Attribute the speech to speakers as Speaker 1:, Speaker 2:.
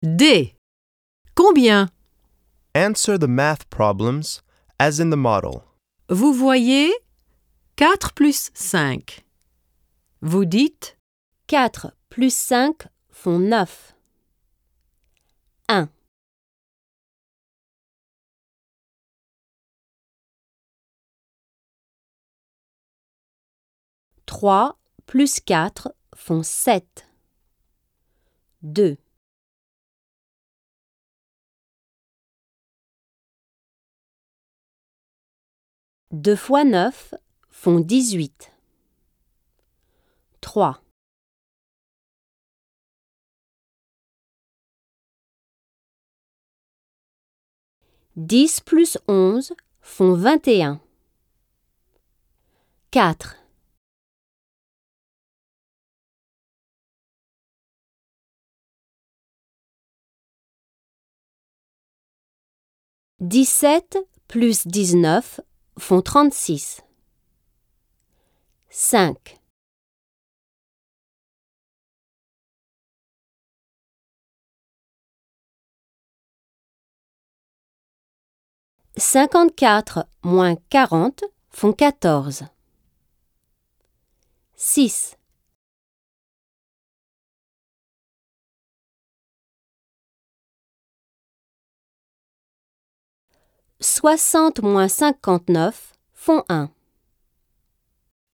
Speaker 1: D. Combien?
Speaker 2: Answer the math problems as in the model.
Speaker 1: Vous voyez 4 plus 5. Vous dites
Speaker 3: 4 plus 5 font 9. 1. 3 plus 4 font 7. 2. 2 fois 9 font 18. 3. 10 plus 11 font 21. 4. 17 plus 19 font 36. 5. 54 moins 40 font 14. 6. 60 moins 59 font 1.